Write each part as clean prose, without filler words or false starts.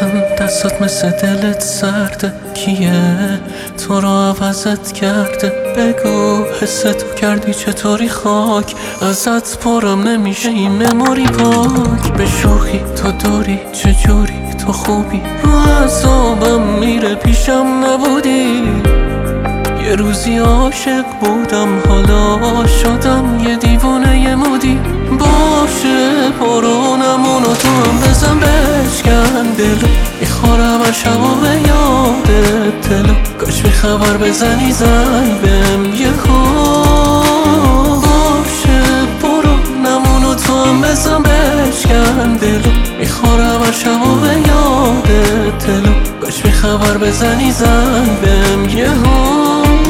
من دستات مثل دلت سرده، کیه تو رو عوضت کرده؟ بگو حستو کردی چطوری خاک ازت پرم نمیشه این مموری پاک. به شوخی تو دوری چجوری تو خوبی رو اعصابم میره پیشم نبودی. یه روزی عاشق بودم حالا شدم یه دیوونه یه مودی. باشه برونمونو تو هم بزن بشکن دلو، میخورم هر شب و به یادت تلو. کاش بی خبر بزنی زنگ بهم یهو. باشه برونمونو تو هم بزن بشکن دلو، میخورم هر شب و به یادت تلو. کاش بی خبر بزنی زنگ بهم یهو.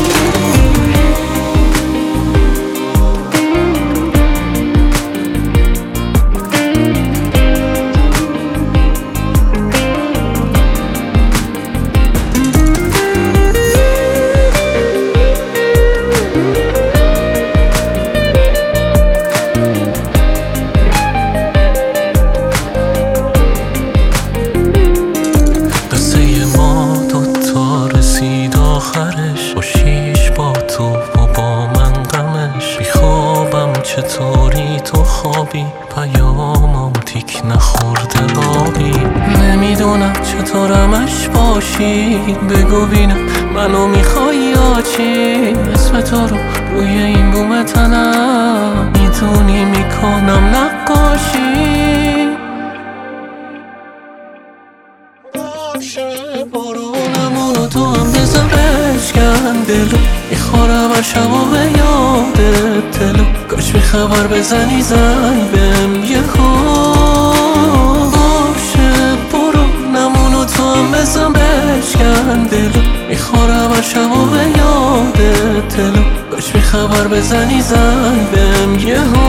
چطوری تو خوابی پیامم تیک نخورده آبی. نمیدونم چطورمش باشی بگو بینم منو میخوای یا چی. اسم تو رو روی این بوم تنم میدونی میکنم نقاشی. باشه برونمونو تو هم بزن بشکن دلو، میخورم هر شب و به یادت تلو. کاش بی خبر بزنی زنگ بهم یهو. باشه برونمونو تو هم بزن بشکن دلو، میخورم هر شب و به یادت تلو. کاش بی خبر بزنی زنگ بهم یهو.